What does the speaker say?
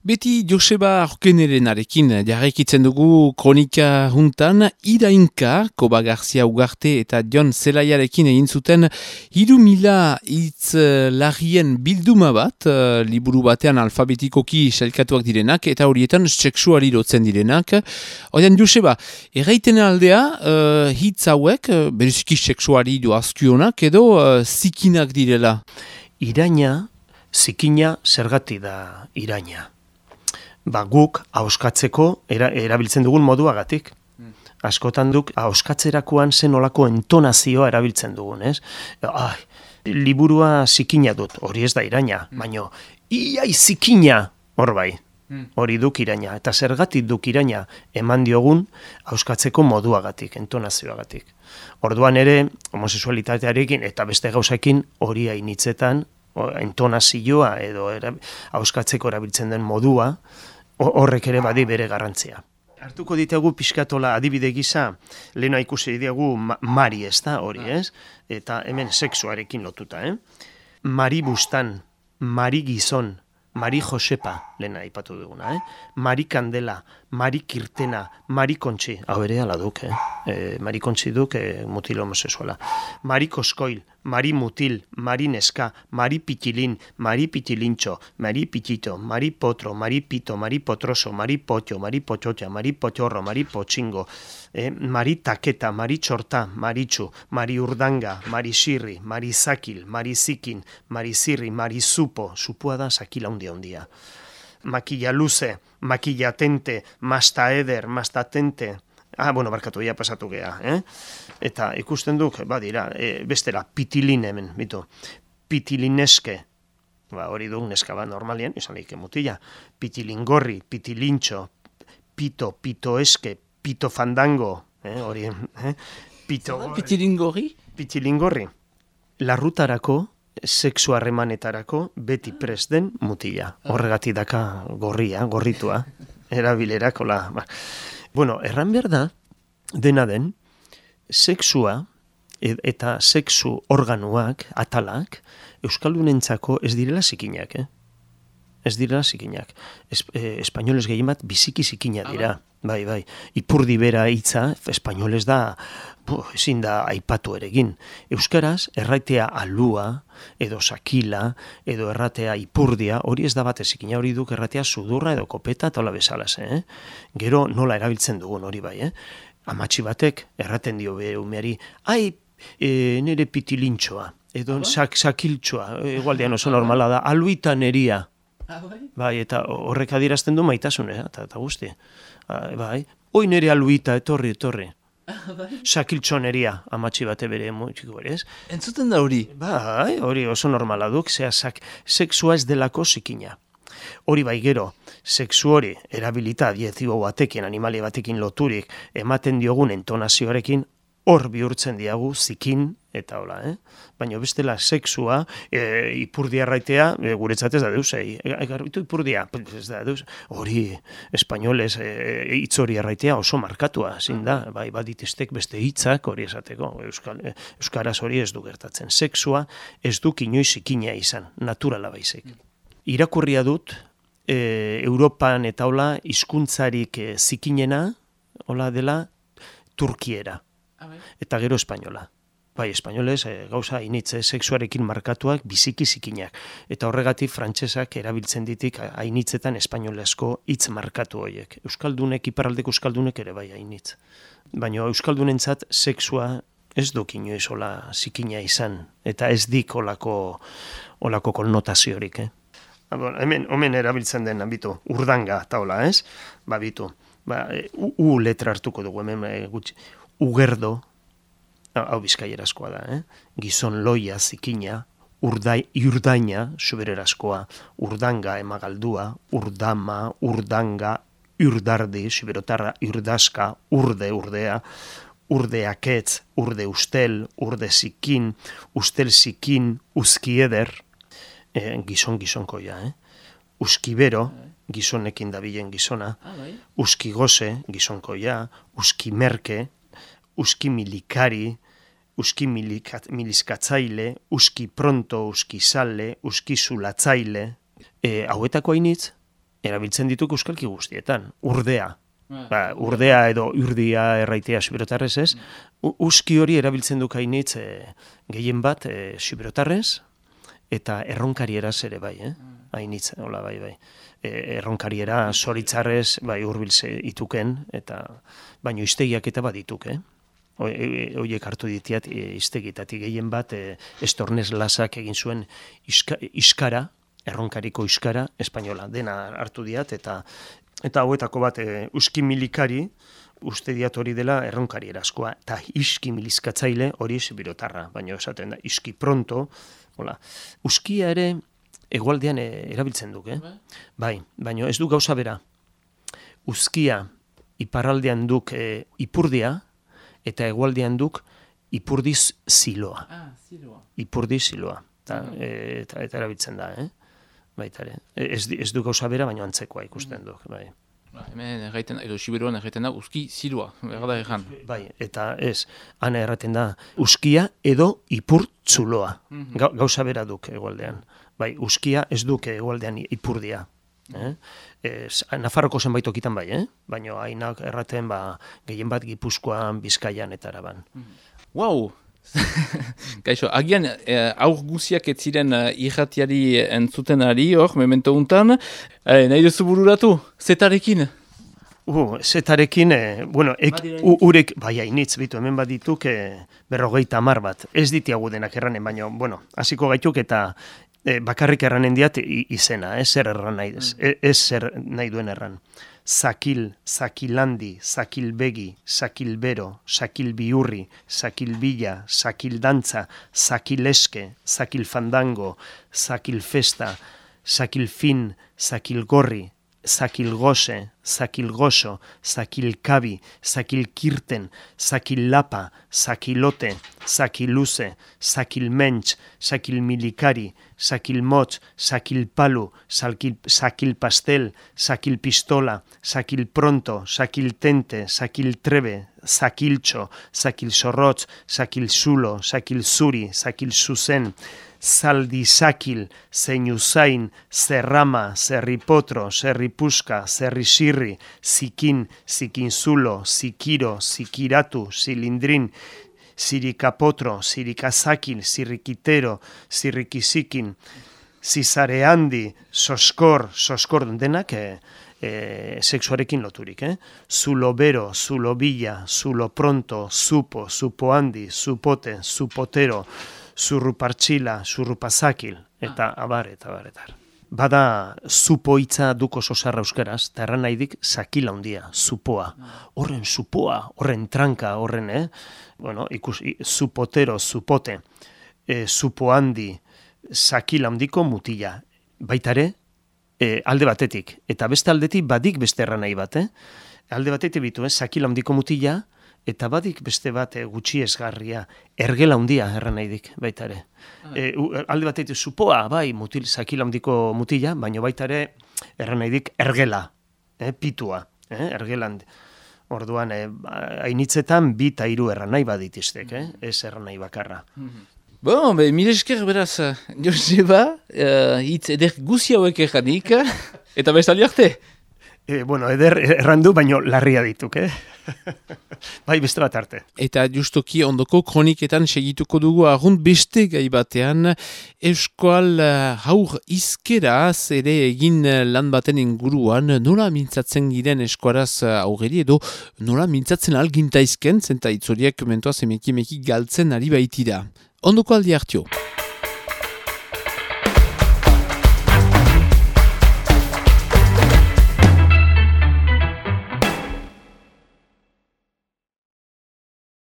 Beti Joseba Orkenerenarekin jarraikitzen dugu kronika juntan, Irainka, Koba Garzia Ugarte eta Jon Zelaiarekin egin zuten 3.000 hitz larrien bilduma bat, liburu batean alfabetikoki sailkatuak direnak, eta horietan sexuari lotzen direnak. Oian Joseba, erraiten aldea hitz hauek, bereziki sexuari doazkionak edo zikinak direla? Iraina, zikina zergatik da iraina. Guk ahoskatzeko erabiltzen dugun moduagatik. Askotan duk ahoskatzerakoan zen olako entonazioa erabiltzen dugun, ez? Liburua zikina dut, hori ez da iraina, baina iai zikina hor bai. Hori duk iraina, eta zergatik duk iraina eman diogun ahoskatzeko moduagatik, entonazioagatik. Orduan ere, homosexualitatearekin eta beste gauzekin hori hainitzetan, entonazioa edo ahoskatzeko erabiltzen den modua, horrek ere badi bere garrantzia. Hartuko ditugu pixkatola adibide gisa, lehena ikusi diegu Mari, ez da hori, ez? Eta hemen sexuarekin lotuta, Mari Bustan, Mari Gizon, Mari Josepa, lehena aipatu duguna, Mari Kandela, Mari Kirtena, Mari Kontxi, hau ere ala duk, Mari Kontxi duk mutil homosexuala, Mari Koskoil, Mari Mutil, Mari Neska, Mari Pitilin, Mari Pitilintxo, Mari Pitito, Mari Potro, Mari Pito, Mari Potroso, Mari Potxo, Mari Potxotxa, Mari Potxorro, Mari Potxingo, Mari Taketa, Mari Txorta, Mari Txu, Mari Urdanga, Mari Sirri, Mari Zakil, Mari Zikin, Mari Zirri, Mari Zupo, supua da zakila hundia. Makilla Luze, Makilla Tente, Masta Eder, Masta Tente, barkatu, ja pasatu gea, Eta ikusten duk, badira, bestela, pitilin hemen, bitu, pitilineske, hori duk neska normalien, izan leike mutila, pitilingorri, pitilintxo, pitoeske, pitofandango, hori, Pitilingorri? Pitilingorri. Larrutarako, sexu harremanetarako beti prest den mutila. Horregatik daka gorritua, erabilerakola. Erran behar da, dena den, sexua eta sexu organuak, atalak, euskaldunentzako ez direla zikinak, Ez direla zikinak. Espainoles gehien bat biziki zikina dira. Bai. Ipurdi bera hitza, espainoles da, ezin da aipatu eregin. Euskaraz, erraitea alua, edo sakila, edo erratea ipurdia, hori ez da bat ezikina, hori duk erratea sudurra edo kopeta eta hola bezalaz, Gero nola erabiltzen dugun hori bai, Amatxi batek erraten dio bere umeari, nire pitilintxoa, edo sakiltxoa, igualdean oso normala da, aluita neria. Bai, eta horrek adierazten du maitasune, eta guzti. Bai, oi nere aluita, etorri. Sakiltxoneria, amatxi bate bere mutxiko berez. Entzuten da hori? Bai, hori oso normala duk, sexua ez delako zikina. Hori bai gero, sexu hori erabilita adjektibo batekin, animalia batekin loturik, ematen diogun entonazioarekin, hor bihurtzen diagu zikin eta hola, Baina bestela sexua, ipurdia raitea, guretzat ez da deus, garbitu ipurdia, ez da deus, hori espainoles hitz hori raitea oso markatua, zin da, bai baditiztek beste hitzak hori esateko, euskaraz hori ez du gertatzen. Sexua ez du inoiz zikina izan, naturala baizik. Irakurria dut, Europan eta hola, hizkuntzarik zikinena, hola dela, turkiera. Eta gero espainola. Bai, espainoles gauza initze sexuarekin markatuak biziki zikinak. Eta horregatik frantsesak erabiltzen ditik hainitzetan espainolesko hitz markatu horiek. Euskaldunek, iparraldeko euskaldunek ere bai hainitz. Baina euskaldunentzat sexua ez duk inoiz hola zikina izan. Eta ez dik olako konnotaziorik, Hemen erabiltzen den, bitu, urdanga, eta hola, ez? Bitu, U letra hartuko dugu, hemen gutxi. Ugerdo, hau bizkaierazkoa da, Gizon loia zikina, urdaina, subereraskoa, urdanga emagaldua, urdama, urdanga, urdardi, suberotarra, urdaska, urdea, urdeaketz, urde ustel, urde zikin, ustel zikin, uzkieder, gizonkoia, uskibero, gizonekin dabilen gizona, uskigoze, gizonkoia, uskimerke, uski milikari, uski milizkatzaile, uski pronto, uski sale, uski zulatzaile. Hauetako hainitz, erabiltzen dituk euskalki guztietan. Urdea. Urdea edo urdia erraitea siberotarrez ez. Uski hori erabiltzen duk hainitz gehien bat siberotarrez eta erronkarieraz ere bai, hainitz, hola bai. Erronkariera soritzarrez bai hurbilze ituken eta baino iztegiak eta badituke, Oiek hartu ditiat iztegitatik gehien bat estornez lasak egin zuen iskara, erronkariko iskara espainola. Dena hartu diat eta hauetako bat uski milikari uste diat hori dela erronkari erazkoa. Eta iski milizkatzaile hori sibirotarra, baina esaten da iski pronto. Hola. Uskia ere hegoaldean erabiltzen duk, Bai, baina ez du gauza bera. Uskia iparraldean duk ipurdia, eta hegoaldean duk ipurdiz ziloa. Ipurdiz ziloa. Eta erabiltzen da, baitare. Ez du gauza bera, baina antzekoa ikusten duk, bai. Hemen erraiten, edo Siberuan erraiten da, uski ziloa, errada erran. Bai, eta ez, ana erraten da, uskia edo ipurtzuloa. Gauza bera duk hegoaldean. Bai, uskia ez duk hegoaldean ipurdia. Nafarroko zenbait okitan bai, baina hainak erraten gehien bat Gipuzkoan, Bizkaian eta Araban. Wow! Kaixo, agian aur guziak ez ziren irratiari entzuten ari hor, memento untan. Nahi duzu bururatu, zetarekin? Zetarekin, urek, bai hainitz, bitu, hemen bat dituk 50 bat. Ez ditiagu denak erranen, baina, hasiko gaituk eta bakarrik erranen diat izena, zer erran nahi dez, ez zer nahi duen erran. Zakil, zakilandi, zakilbegi, zakilbero, zakilbiurri, zakilbila, zakildantza, zakileske, zakilfandango, zakilfesta, zakilfin, zakilgorri, zakilgose, zakilgoso, zakilkabi, zakilkirten, zakillapa, zakilote, zakiluze, zakilmentx, zakilmilikari, zakilmotz, zakilpalu, zakilpastel, zakilpistola, zakilpronto, zakiltente, zakiltrebe, zakiltxo, zakilsorrotz, zakilzulo, zakilzuri, zakilzuzen, zaldizakil, zeinuzain, zerrama, zerripotro, zerripuska, zerrisirri, zikin, zikinzulo, zikiro, zikiratu, zilindrin, zirikapotro, zirikazakil, zirrikitero, zirrikizikin, zizareandi, soskor, denak sexuarekin loturik, Zulobero, zulobila, zulopronto, zupo, zupoandi, zupote, zupotero, zurrupartxila, zurrupazakil, eta abar. Bada zupo hitza duko sosarra euskaraz, eta erran nahi dik zakila handia, zupoa. Horren zupoa, horren tranka, horren, ikusi, zupotero, zupote, zupo handi, zakila handiko mutila. Baitare, alde batetik, eta beste aldetik badik beste erran nahi bat, Alde batetik bitu, zakila handiko mutila, eta badik beste bat gutxi esgarria, ergela handia erran nahi dik, baitare. Alde batetik zupoa, bai, zakila handiko mutila, baina baitare erran nahi dik ergela, pitua, ergelan. Orduan, hainitzetan bi eta hiru erran nahi baditiztek, ez erran nahi bakarra. Bon, mire esker beraz, Joseba, hitz eder guzi hauek erranik, eta bestali arte. Eder errandu, baino larria dituk, Bai, beste bat arte. Eta justoki ondoko kroniketan segituko dugu arrunt beste gai batean, euskal haur izkeraz ere egin lan baten inguruan, nola mintzatzen giren eskuaraz aurreri edo nola mintzatzen algintaizken, zenta itzoriak mentoaz emeki galtzen ari baitira. Ondoko aldi hartio.